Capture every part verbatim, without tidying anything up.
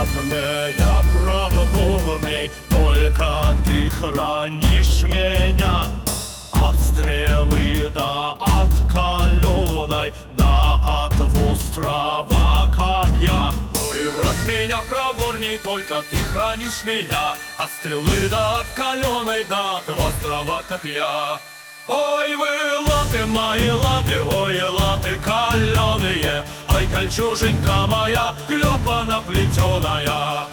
я правдумный, только ты хранишь меня от стрелы да от каленой, да от острова коня. Ой, брат, меня проворней, только ты хранишь меня от стрелы да от каленой, да от острова копья. Ой, вы латы мои латы, ой, латы каленые, ай, кольчуженька моя, клепана плетеная.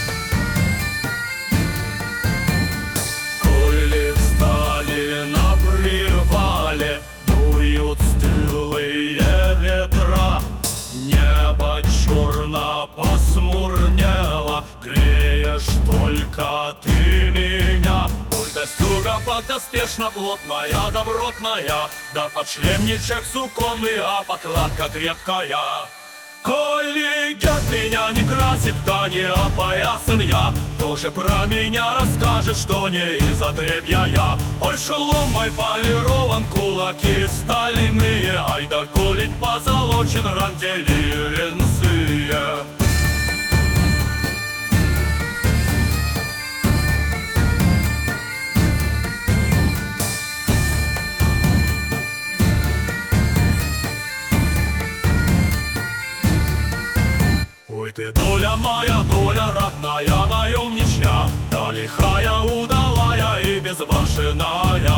Коли встали на привале, дуют стылые ветра, небо черно посмурнело, греешь только ты меня. Стюга подоспешна, плотная, добротная, да подшлемничек суконный, а подкладка крепкая. Коли гет меня не красит, да не опоясан я, тоже про меня расскажет, что не из отребья я. Ой, шелом мой полирован, кулаки стальные, ай да колить позолочен рантели ленцые. Ой, ты доля моя, доля родная, наемничья, да лихая, удалая и безбашенная.